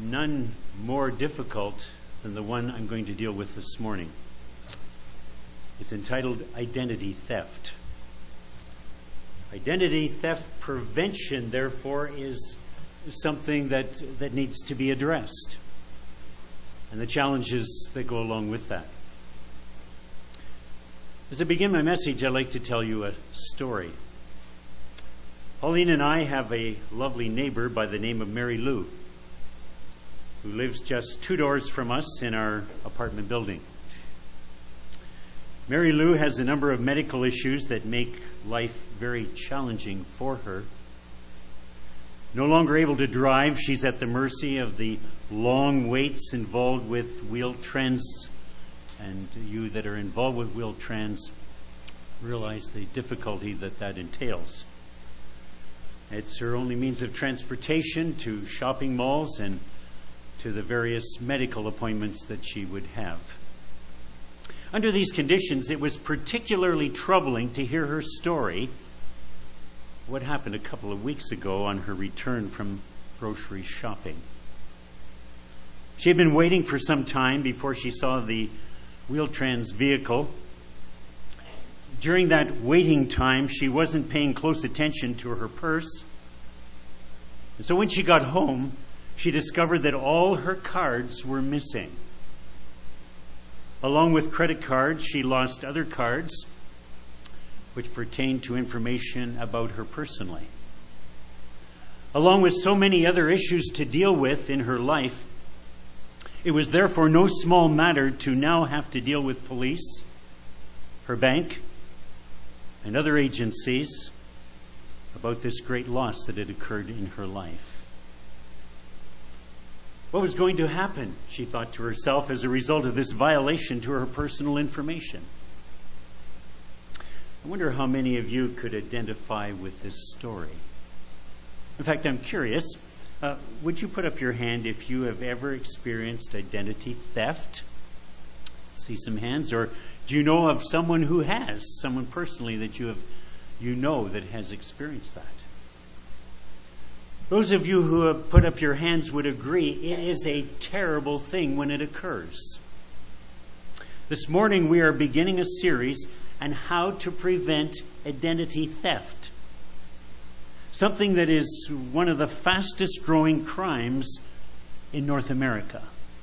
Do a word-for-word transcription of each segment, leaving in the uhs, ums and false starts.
none more difficult than the one I'm going to deal with this morning. It's entitled Identity Theft. Identity theft prevention, therefore, is something that, that needs to be addressed, and the challenges that go along with that. As I begin my message, I'd like to tell you a story. Pauline and I have a lovely neighbor by the name of Mary Lou, who lives just two doors from us in our apartment building. Mary Lou has a number of medical issues that make life very challenging for her. No longer able to drive, she's at the mercy of the long waits involved with Wheel-Trans, and you that are involved with Wheel-Trans realize the difficulty that that entails. It's her only means of transportation to shopping malls and to the various medical appointments that she would have. Under these conditions, it was particularly troubling to hear her story, what happened a couple of weeks ago on her return from grocery shopping. She had been waiting for some time before she saw the Wheel-Trans vehicle. During that waiting time, she wasn't paying close attention to her purse. And so when she got home, she discovered that all her cards were missing. Along with credit cards, she lost other cards which pertained to information about her personally. Along with so many other issues to deal with in her life, it was therefore no small matter to now have to deal with police, her bank, and other agencies about this great loss that had occurred in her life. What was going to happen, she thought to herself, as a result of this violation to her personal information? I wonder how many of you could identify with this story. In fact, I'm curious, uh, would you put up your hand if you have ever experienced identity theft? See some hands. Or do you know of someone who has, someone personally that you have, you know that has experienced that? Those of you who have put up your hands would agree it is a terrible thing when it occurs. This morning we are beginning a series on how to prevent identity theft, something that is one of the fastest growing crimes in North America.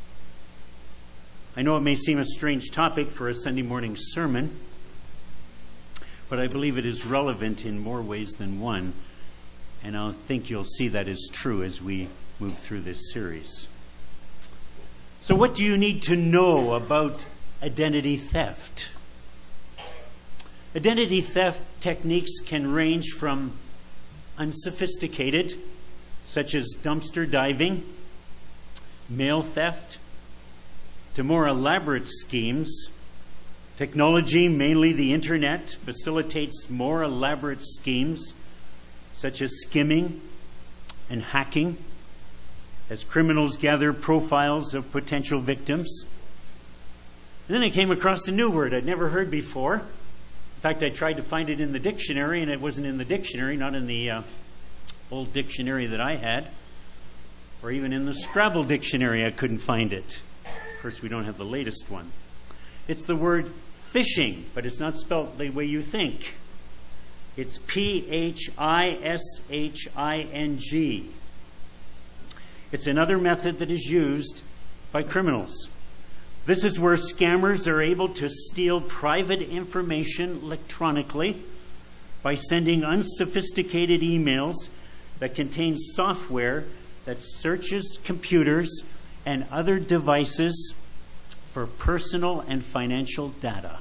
I know it may seem a strange topic for a Sunday morning sermon, but I believe it is relevant in more ways than one. And I think you'll see that is true as we move through this series. So what do you need to know about identity theft? Identity theft techniques can range from unsophisticated, such as dumpster diving, mail theft, to more elaborate schemes. Technology, mainly the internet, facilitates more elaborate schemes, such as skimming and hacking, as criminals gather profiles of potential victims. And then I came across a new word I'd never heard before. In fact, I tried to find it in the dictionary, and it wasn't in the dictionary, not in the uh, old dictionary that I had, or even in the Scrabble dictionary I couldn't find it. Of course, we don't have the latest one. It's the word phishing, but it's not spelled the way you think. It's P H I S H I N G. It's another method that is used by criminals. This is where scammers are able to steal private information electronically by sending unsophisticated emails that contain software that searches computers and other devices for personal and financial data.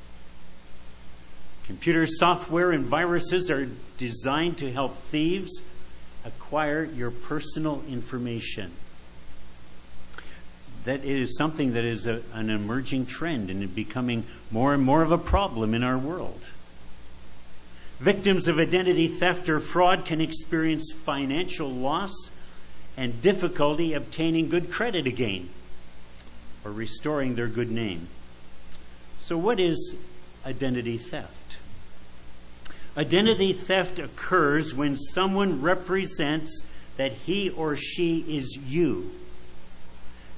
Computer software and viruses are designed to help thieves acquire your personal information. That is something that is a, an emerging trend and is becoming more and more of a problem in our world. Victims of identity theft or fraud can experience financial loss and difficulty obtaining good credit again or restoring their good name. So what is identity theft? Identity theft occurs when someone represents that he or she is you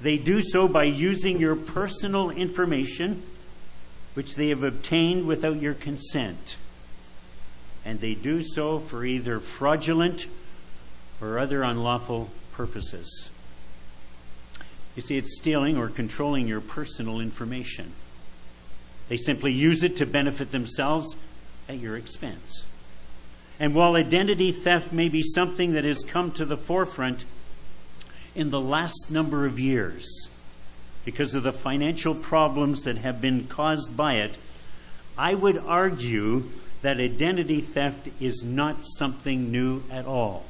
They do so by using your personal information, which they have obtained without your consent. And they do so for either fraudulent or other unlawful purposes. You see, it's stealing or controlling your personal information. They simply use it to benefit themselves at your expense. And while identity theft may be something that has come to the forefront in the last number of years because of the financial problems that have been caused by it, I would argue that identity theft is not something new at all.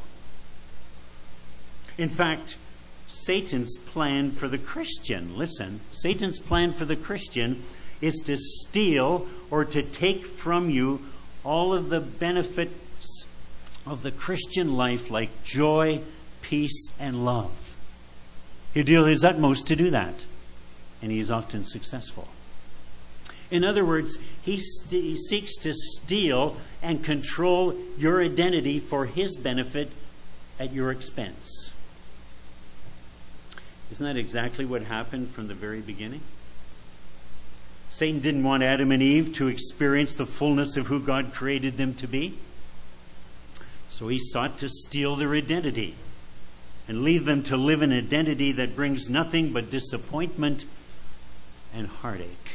In fact, Satan's plan for the Christian, listen, Satan's plan for the Christian is to steal or to take from you all of the benefits of the Christian life, like joy, peace, and love. He'll do his utmost to do that, and he is often successful. In other words, he, st- he seeks to steal and control your identity for his benefit at your expense. Isn't that exactly what happened from the very beginning? Satan didn't want Adam and Eve to experience the fullness of who God created them to be. So he sought to steal their identity and leave them to live an identity that brings nothing but disappointment and heartache.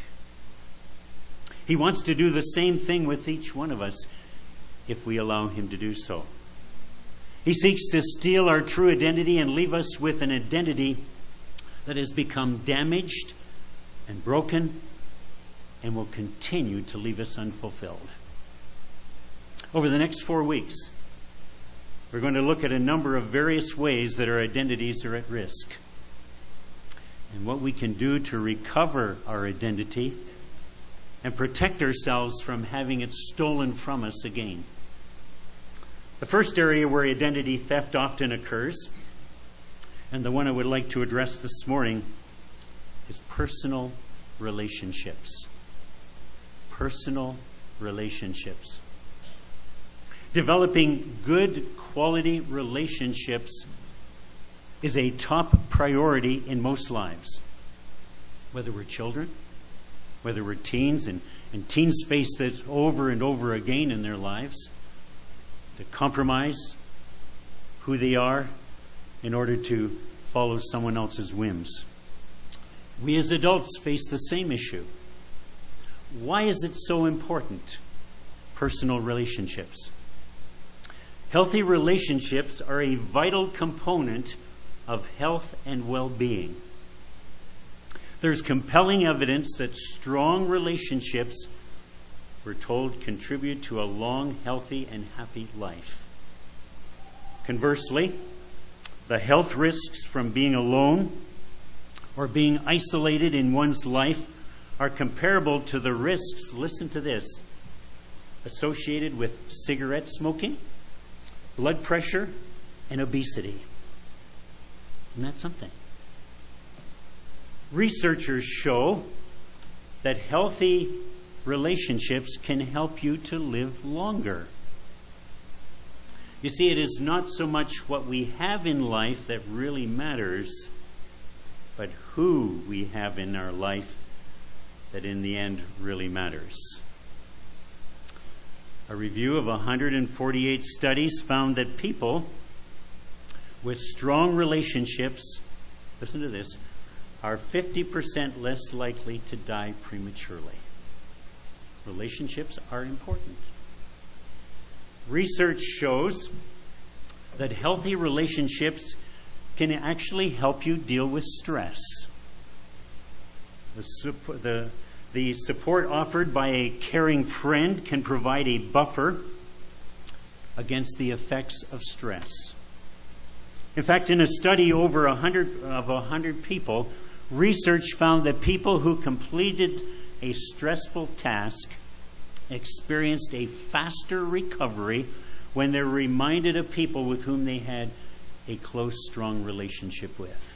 He wants to do the same thing with each one of us if we allow him to do so. He seeks to steal our true identity and leave us with an identity that has become damaged and broken and will continue to leave us unfulfilled. Over the next four weeks, we're going to look at a number of various ways that our identities are at risk and what we can do to recover our identity and protect ourselves from having it stolen from us again. The first area where identity theft often occurs, and the one I would like to address this morning, is personal relationships. Personal relationships. Developing good quality relationships is a top priority in most lives. Whether we're children, whether we're teens, and, and teens face this over and over again in their lives, to compromise who they are in order to follow someone else's whims. We as adults face the same issue. Why is it so important? Personal relationships. Healthy relationships are a vital component of health and well-being. There's compelling evidence that strong relationships, we're told, contribute to a long, healthy, and happy life. Conversely, the health risks from being alone or being isolated in one's life are comparable to the risks, listen to this, associated with cigarette smoking, blood pressure, and obesity. Isn't that something? Researchers show that healthy relationships can help you to live longer. You see, it is not so much what we have in life that really matters, but who we have in our life that in the end really matters. A review of one hundred forty-eight studies found that people with strong relationships, listen to this, are fifty percent less likely to die prematurely. Relationships are important. Research shows that healthy relationships can actually help you deal with stress. The, supp- the, the support offered by a caring friend can provide a buffer against the effects of stress. In fact, in a study over one hundred, of one hundred people, research found that people who completed a stressful task experienced a faster recovery when they're reminded of people with whom they had a close, strong relationship with.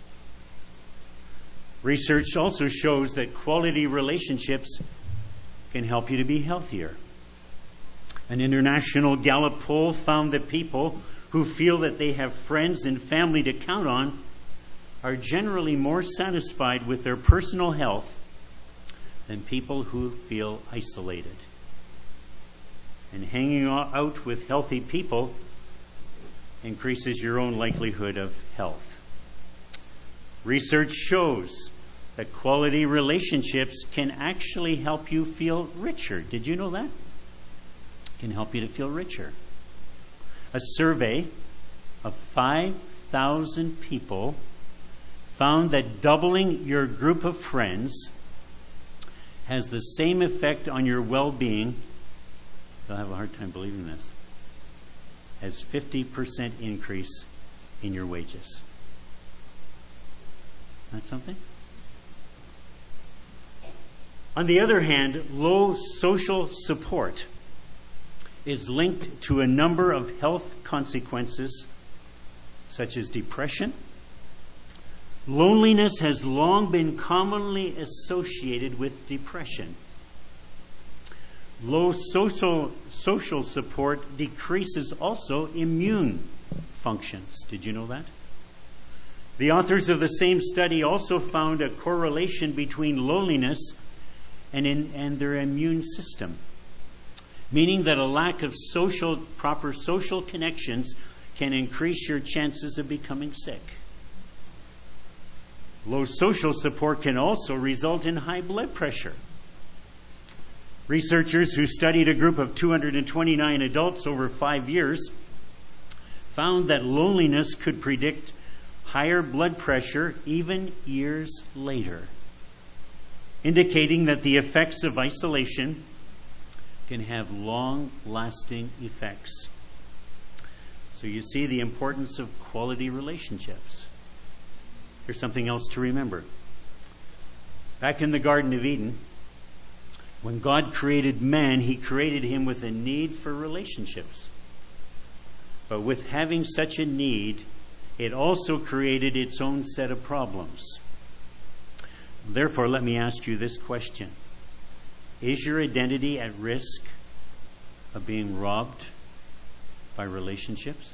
Research also shows that quality relationships can help you to be healthier. An international Gallup poll found that people who feel that they have friends and family to count on are generally more satisfied with their personal health than people who feel isolated. And hanging out with healthy people increases your own likelihood of health. Research shows that quality relationships can actually help you feel richer. Did you know that? It can help you to feel richer. A survey of five thousand people found that doubling your group of friends has the same effect on your well-being, you'll have a hard time believing this, as fifty percent increase in your wages. That's something? On the other hand, low social support is linked to a number of health consequences such as depression. Loneliness has long been commonly associated with depression. Low social, social support decreases also immune functions. Did you know that? The authors of the same study also found a correlation between loneliness and, in, and their immune system, meaning that a lack of social, proper social connections can increase your chances of becoming sick. Low social support can also result in high blood pressure. Researchers who studied a group of two hundred twenty-nine adults over five years found that loneliness could predict higher blood pressure even years later, indicating that the effects of isolation can have long-lasting effects. So you see the importance of quality relationships. Here's something else to remember. Back in the Garden of Eden, when God created man, he created him with a need for relationships. But with having such a need, it also created its own set of problems. Therefore, let me ask you this question. Is your identity at risk of being robbed by relationships?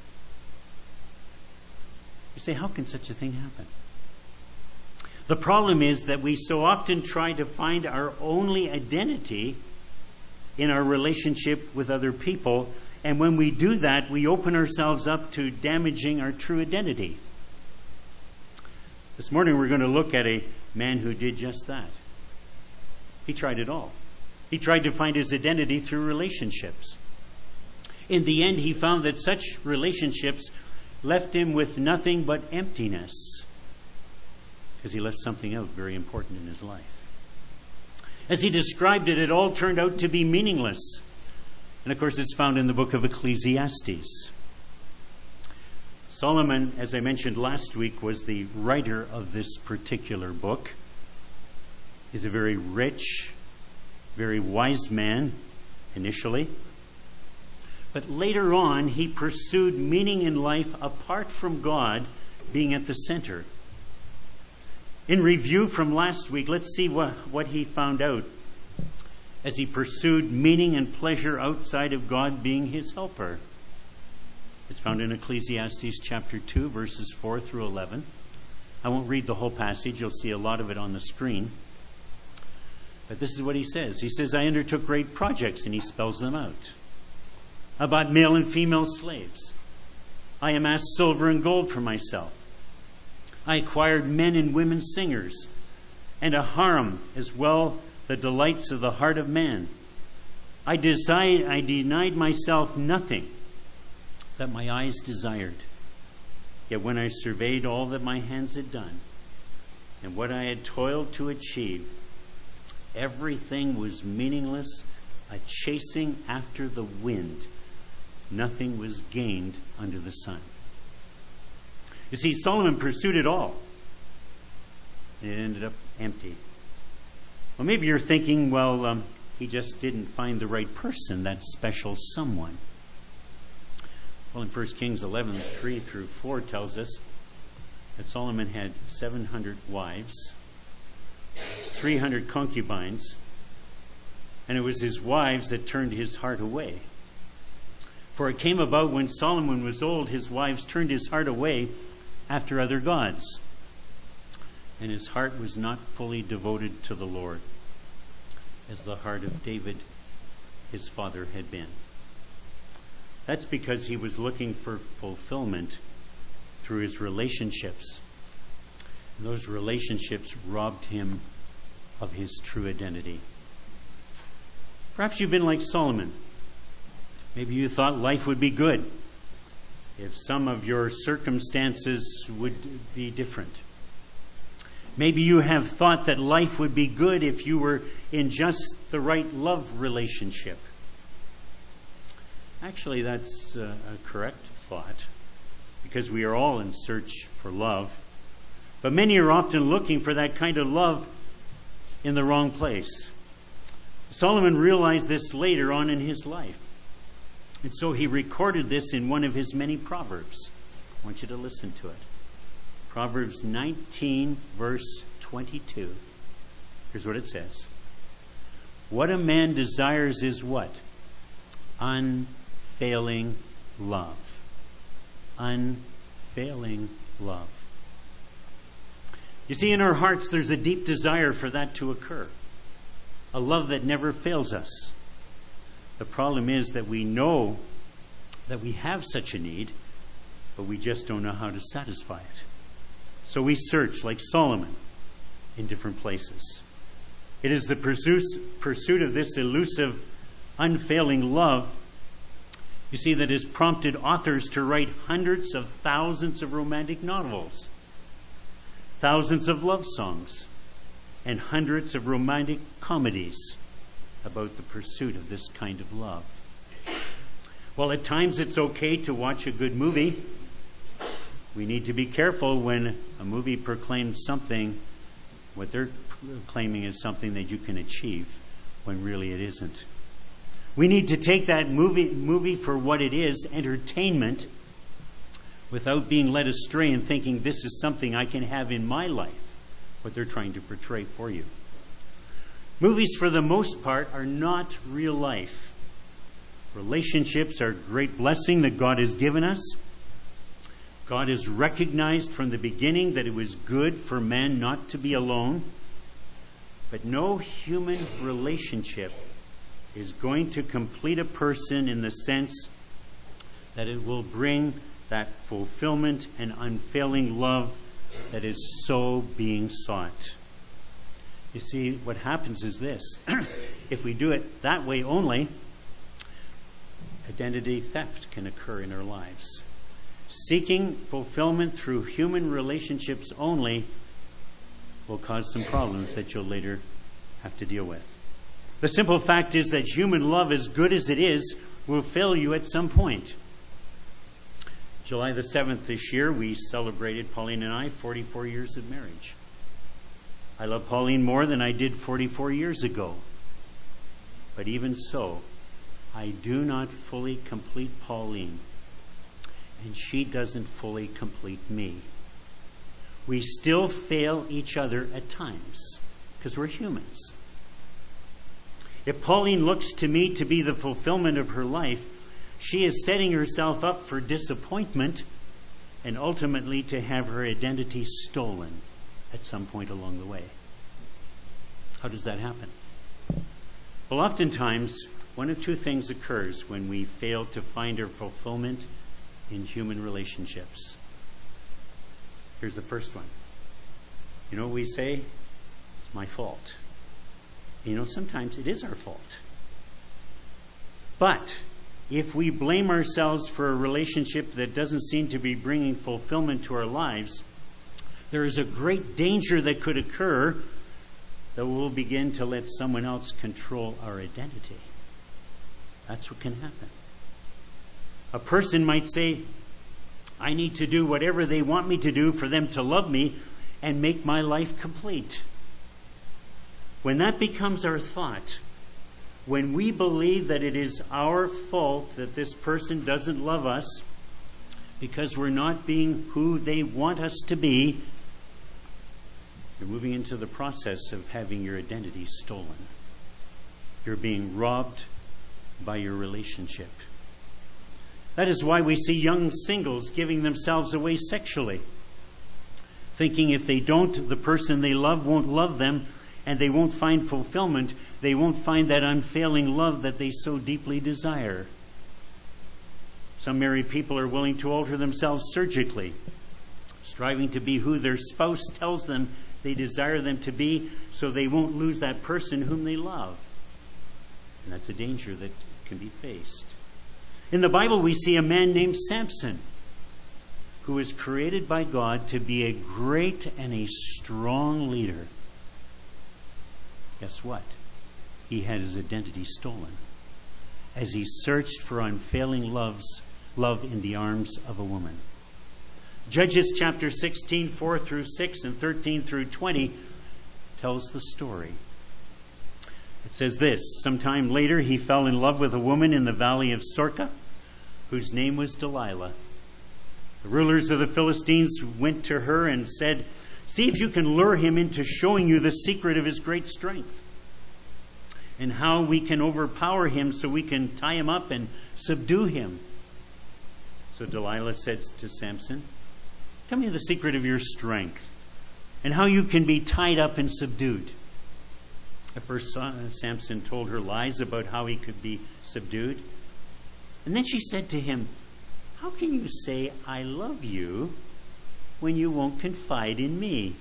You say, how can such a thing happen? The problem is that we so often try to find our only identity in our relationship with other people, and when we do that, we open ourselves up to damaging our true identity. This morning we're going to look at a man who did just that. He tried it all. He tried to find his identity through relationships. In the end, he found that such relationships left him with nothing but emptiness, because he left something out very important in his life. As he described it, it all turned out to be meaningless. And of course, it's found in the book of Ecclesiastes. Solomon, as I mentioned last week, was the writer of this particular book. He's a very rich, very wise man initially. But later on, he pursued meaning in life apart from God being at the center. In review from last week, let's see what, what he found out as he pursued meaning and pleasure outside of God being his helper. It's found in Ecclesiastes chapter two, verses four through eleven. I won't read the whole passage. You'll see a lot of it on the screen. But this is what he says. He says, I undertook great projects, and he spells them out. I bought male and female slaves. I amassed silver and gold for myself. I acquired men and women singers, and a harem, as well the delights of the heart of man. I, desired, I denied myself nothing that my eyes desired. Yet when I surveyed all that my hands had done, and what I had toiled to achieve, everything was meaningless, a chasing after the wind. Nothing was gained under the sun. You see, Solomon pursued it all, and it ended up empty. Well, maybe you're thinking, well, um, he just didn't find the right person, that special someone. Well, in First Kings eleven, three through four tells us that Solomon had seven hundred wives, three hundred concubines, and it was his wives that turned his heart away. For it came about when Solomon was old, his wives turned his heart away after other gods. and his heart was not fully devoted to the Lord, as the heart of David, his father, had been. That's because he was looking for fulfillment through his relationships. And those relationships robbed him of his true identity. Perhaps you've been like Solomon. Maybe you thought life would be good if some of your circumstances would be different. Maybe you have thought that life would be good if you were in just the right love relationship. Actually, that's a correct thought, because we are all in search for love. But many are often looking for that kind of love in the wrong place. Solomon realized this later on in his life. And so he recorded this in one of his many Proverbs. I want you to listen to it. Proverbs nineteen, verse twenty-two. Here's what it says. What a man desires is what? Unfailing love. Unfailing love. You see, in our hearts, there's a deep desire for that to occur. A love that never fails us. The problem is that we know that we have such a need, but we just don't know how to satisfy it. So we search, like Solomon, in different places. It is the pursuit of this elusive, unfailing love, you see, that has prompted authors to write hundreds of thousands of romantic novels, thousands of love songs, and hundreds of romantic comedies about the pursuit of this kind of love. Well, at times it's okay to watch a good movie. We need to be careful when a movie proclaims something, what they're claiming is something that you can achieve, when really it isn't. We need to take that movie, movie for what it is, entertainment, without being led astray and thinking this is something I can have in my life, what they're trying to portray for you. Movies, for the most part, are not real life. Relationships are a great blessing that God has given us. God has recognized from the beginning that it was good for man not to be alone. But no human relationship is going to complete a person in the sense that it will bring that fulfillment and unfailing love that is so being sought. You see, what happens is this. If we do it that way only, identity theft can occur in our lives. Seeking fulfillment through human relationships only will cause some problems that you'll later have to deal with. The simple fact is that human love, as good as it is, will fail you at some point. July the seventh this year, we celebrated, Pauline and I, forty-four years of marriage. I love Pauline more than I did forty-four years ago. But even so, I do not fully complete Pauline, and she doesn't fully complete me. We still fail each other at times, because we're humans. If Pauline looks to me to be the fulfillment of her life, she is setting herself up for disappointment and ultimately to have her identity stolen at some point along the way. How does that happen? Well, oftentimes, one of two things occurs when we fail to find our fulfillment in human relationships. Here's the first one. You know what we say? It's my fault. You know, sometimes it is our fault. But if we blame ourselves for a relationship that doesn't seem to be bringing fulfillment to our lives, there is a great danger that could occur that we'll begin to let someone else control our identity. That's what can happen. A person might say, I need to do whatever they want me to do for them to love me and make my life complete. When that becomes our thought, when we believe that it is our fault that this person doesn't love us because we're not being who they want us to be, you're moving into the process of having your identity stolen. You're being robbed by your relationship. That is why we see young singles giving themselves away sexually. thinking if they don't, the person they love won't love them, and they won't find fulfillment. They won't find that unfailing love that they so deeply desire. Some married people are willing to alter themselves surgically, striving to be who their spouse tells them they desire them to be, so they won't lose that person whom they love. And that's a danger that can be faced. In the Bible, we see a man named Samson, who was created by God to be a great and a strong leader. Guess what? He had his identity stolen as he searched for unfailing love's, love in the arms of a woman. Judges chapter sixteen, four through six and thirteen through twenty tells the story. It says this: sometime later he fell in love with a woman in the valley of Sorka, whose name was Delilah. The rulers of the Philistines went to her and said, "See if you can lure him into showing you the secret of his great strength, and how we can overpower him so we can tie him up and subdue him." So Delilah said to Samson, "Tell me the secret of your strength and how you can be tied up and subdued." At first, Samson told her lies about how he could be subdued. And then she said to him, "How can you say, 'I love you,' when you won't confide in me?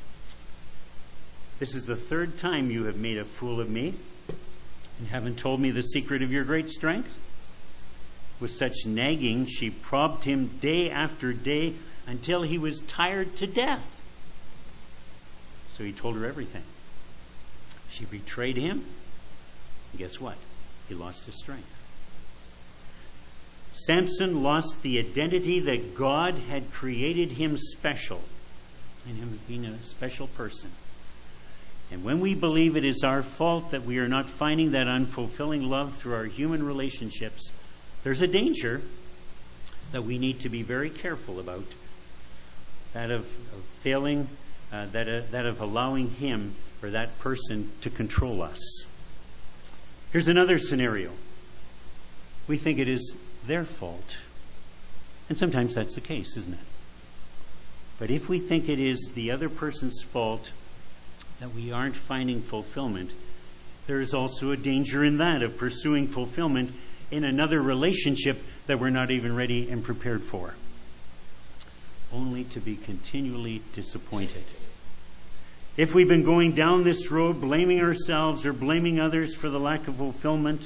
This is the third time you have made a fool of me and haven't told me the secret of your great strength." With such nagging, she probed him day after day until he was tired to death. So he told her everything. She betrayed him. And guess what? He lost his strength. Samson lost the identity that God had created him special, and him being a special person. And when we believe it is our fault that we are not finding that unfulfilling love through our human relationships, there's a danger that we need to be very careful about, that of, of failing, uh, that, uh, that of allowing him or that person to control us. Here's another scenario. We think it is their fault. And sometimes that's the case, isn't it? But if we think it is the other person's fault that we aren't finding fulfillment, there is also a danger in that of pursuing fulfillment in another relationship that we're not even ready and prepared for, only to be continually disappointed. If we've been going down this road blaming ourselves or blaming others for the lack of fulfillment,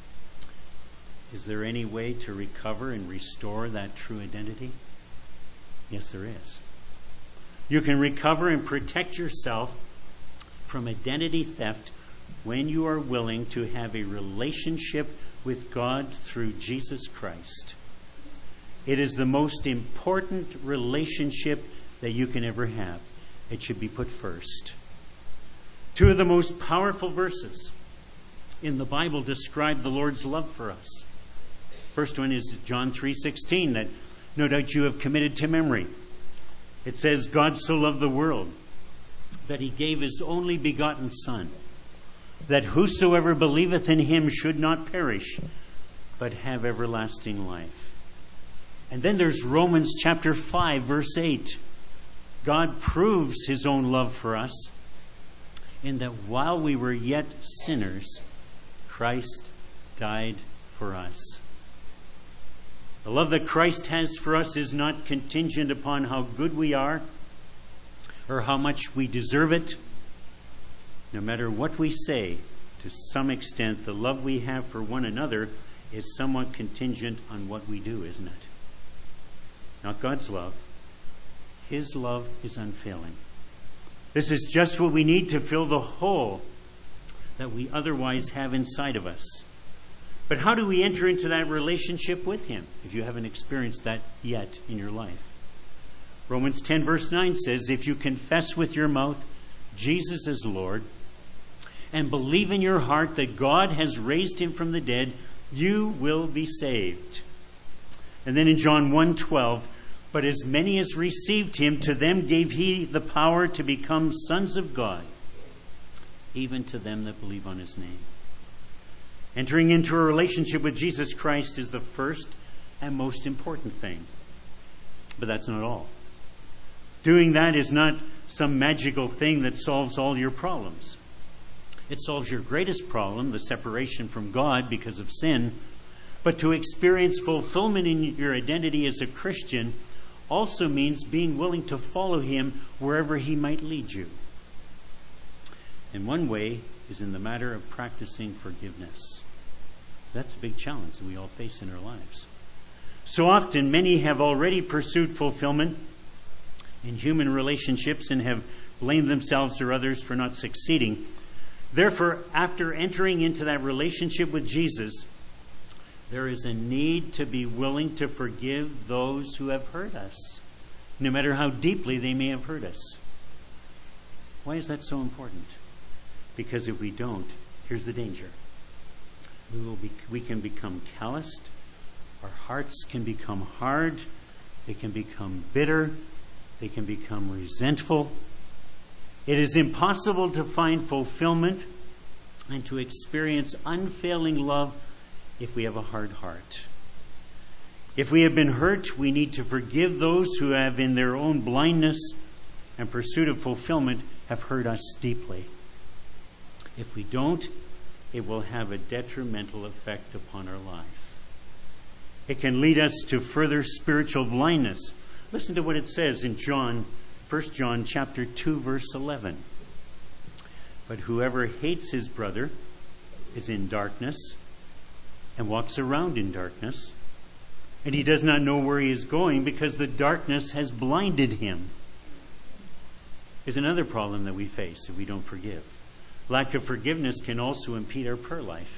is there any way to recover and restore that true identity? Yes, there is. You can recover and protect yourself from identity theft when you are willing to have a relationship with God through Jesus Christ. It is the most important relationship that you can ever have. It should be put first. Two of the most powerful verses in the Bible describe the Lord's love for us. First one is John three sixteen, that no doubt you have committed to memory. It says, "God so loved the world that he gave his only begotten Son, that whosoever believeth in him should not perish, but have everlasting life." And then there's Romans chapter five, verse eight. God proves his own love for us in that while we were yet sinners, Christ died for us. The love that Christ has for us is not contingent upon how good we are or how much we deserve it. No matter what we say, to some extent, the love we have for one another is somewhat contingent on what we do, isn't it? Not God's love. His love is unfailing. This is just what we need to fill the hole that we otherwise have inside of us. But how do we enter into that relationship with him if you haven't experienced that yet in your life? Romans ten verse nine says, "If you confess with your mouth Jesus is Lord and believe in your heart that God has raised him from the dead, you will be saved." And then in John one twelve, "But as many as received him, to them gave he the power to become sons of God, even to them that believe on his name." Entering into a relationship with Jesus Christ is the first and most important thing. But that's not all. Doing that is not some magical thing that solves all your problems. It solves your greatest problem, the separation from God because of sin. But to experience fulfillment in your identity as a Christian also means being willing to follow Him wherever He might lead you. And one way is in the matter of practicing forgiveness. That's a big challenge that we all face in our lives. So often, many have already pursued fulfillment in human relationships and have blamed themselves or others for not succeeding. Therefore, after entering into that relationship with Jesus, there is a need to be willing to forgive those who have hurt us, no matter how deeply they may have hurt us. Why is that so important? Because if we don't, here's the danger. We will be, we can become calloused. Our hearts can become hard. They can become bitter. They can become resentful. It is impossible to find fulfillment and to experience unfailing love if we have a hard heart. If we have been hurt, we need to forgive those who have, in their own blindness and pursuit of fulfillment, have hurt us deeply. If we don't, it will have a detrimental effect upon our life. It can lead us to further spiritual blindness. Listen to what it says in John, First John chapter two, verse eleven. But whoever hates his brother is in darkness and walks around in darkness, and he does not know where he is going because the darkness has blinded him. Is another problem that we face if we don't forgive. Lack of forgiveness can also impede our prayer life.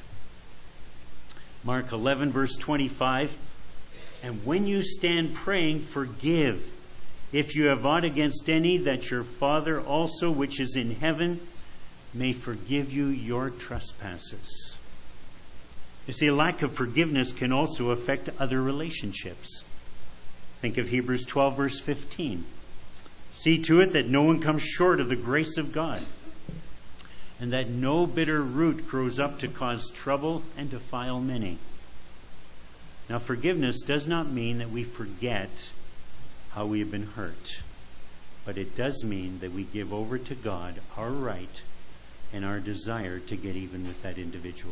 Mark eleven, verse twenty-five, and when you stand praying, forgive, if you have aught against any, that your Father also, which is in heaven, may forgive you your trespasses. You see, a lack of forgiveness can also affect other relationships. Think of Hebrews twelve, verse fifteen. See to it that no one comes short of the grace of God, and that no bitter root grows up to cause trouble and defile many. Now, forgiveness does not mean that we forget how we have been hurt, but it does mean that we give over to God our right and our desire to get even with that individual.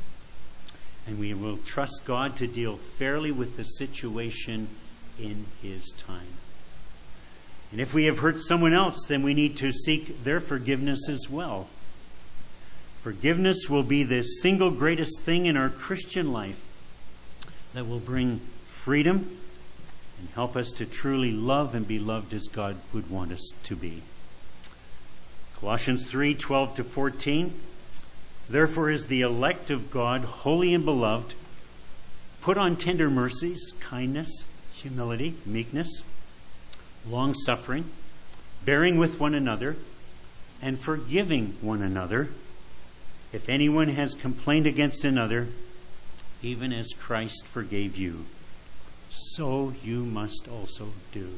And we will trust God to deal fairly with the situation in His time. And if we have hurt someone else, then we need to seek their forgiveness as well. Forgiveness will be the single greatest thing in our Christian life that will bring freedom and help us to truly love and be loved as God would want us to be. Colossians three, twelve to fourteen. Therefore is the elect of God, holy and beloved, put on tender mercies, kindness, humility, meekness, long-suffering, bearing with one another, and forgiving one another, if anyone has complained against another, even as Christ forgave you, so you must also do.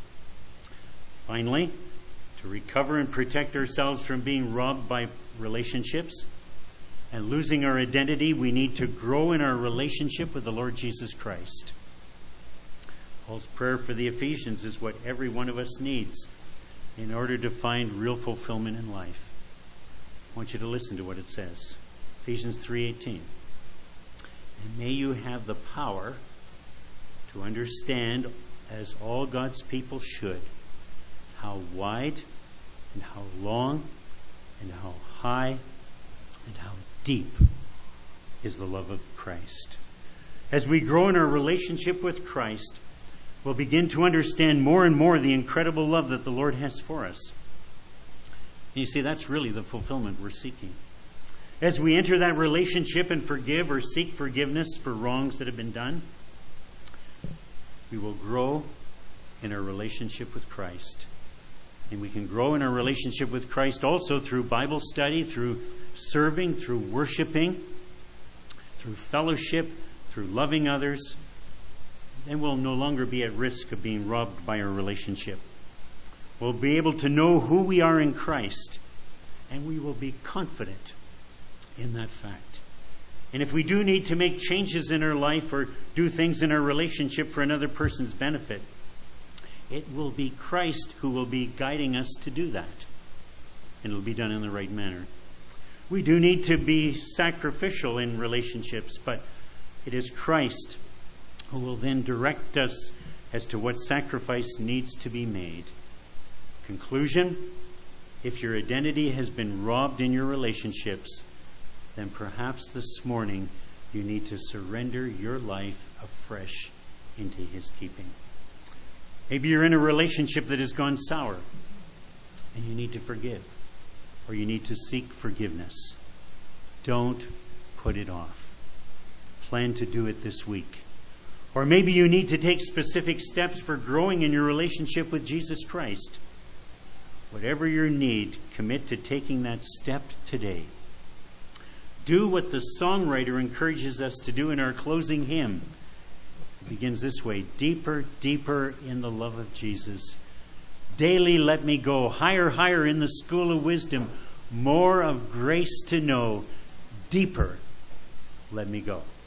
Finally, to recover and protect ourselves from being robbed by relationships and losing our identity, we need to grow in our relationship with the Lord Jesus Christ. Paul's prayer for the Ephesians is what every one of us needs in order to find real fulfillment in life. I want you to listen to what it says. Ephesians three eighteen. And may you have the power to understand, as all God's people should, how wide and how long and how high and how deep is the love of Christ. As we grow in our relationship with Christ, we'll begin to understand more and more the incredible love that the Lord has for us. And you see, that's really the fulfillment we're seeking. As we enter that relationship and forgive or seek forgiveness for wrongs that have been done, we will grow in our relationship with Christ. And we can grow in our relationship with Christ also through Bible study, through serving, through worshiping, through fellowship, through loving others. Then we'll no longer be at risk of being robbed by our relationship. We'll be able to know who we are in Christ, and we will be confident in that fact. And if we do need to make changes in our life or do things in our relationship for another person's benefit, it will be Christ who will be guiding us to do that. And it'll be done in the right manner. We do need to be sacrificial in relationships, but it is Christ who will then direct us as to what sacrifice needs to be made. Conclusion: if your identity has been robbed in your relationships, then perhaps this morning you need to surrender your life afresh into His keeping. Maybe you're in a relationship that has gone sour and you need to forgive, or you need to seek forgiveness. Don't put it off. Plan to do it this week. Or maybe you need to take specific steps for growing in your relationship with Jesus Christ. Whatever your need, commit to taking that step today. Do what the songwriter encourages us to do in our closing hymn. It begins this way: deeper, deeper in the love of Jesus. Daily let me go, higher, higher in the school of wisdom, more of grace to know. Deeper let me go.